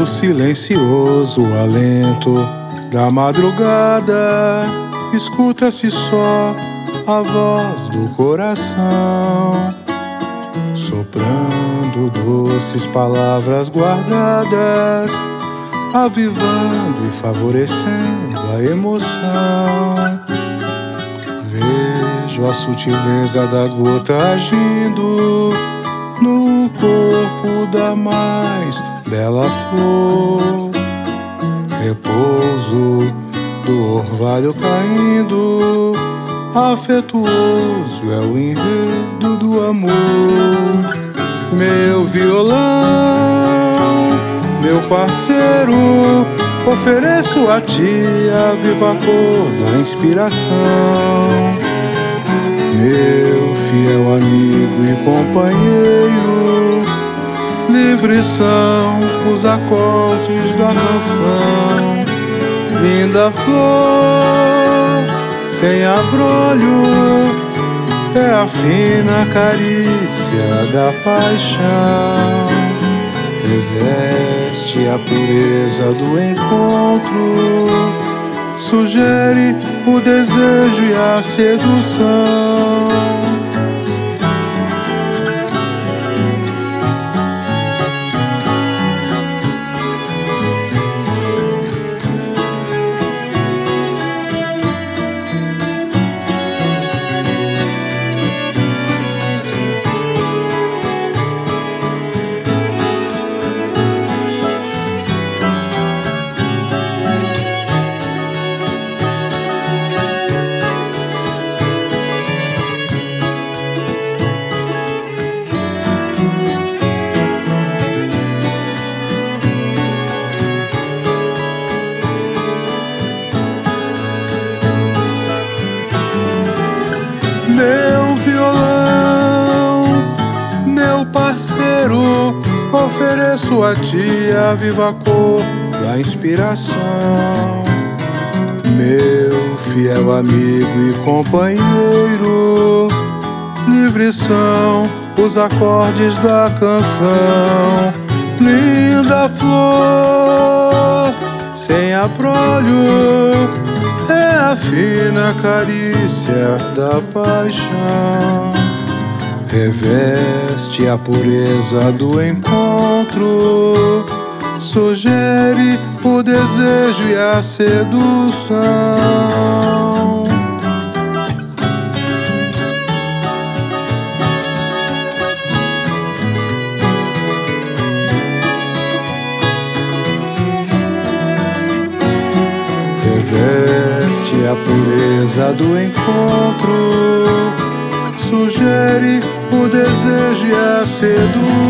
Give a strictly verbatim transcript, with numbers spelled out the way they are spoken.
No silencioso alento da madrugada, escuta-se só a voz do coração, soprando doces palavras guardadas, avivando e favorecendo a emoção. Vejo a sutileza da gota agindo no corpo da mais bela flor, repouso do orvalho caindo, afetuoso é o enredo do amor. Meu violão, meu parceiro, ofereço a ti a viva cor da inspiração. Meu fiel amigo e companheiro, livres são os acordes da canção. Linda flor, sem abrolho, é a fina carícia da paixão. Reveste a pureza do encontro, sugere o desejo e a sedução. Meu violão, meu parceiro, ofereço a ti a viva cor da inspiração. Meu fiel amigo e companheiro, livres são os acordes da canção. Linda flor, sem abrolho, é a fina carícia da paixão. Reveste a pureza do encontro, sugere o desejo e a sedução. Reveste a pureza do encontro, sugere o desejo e a sedução.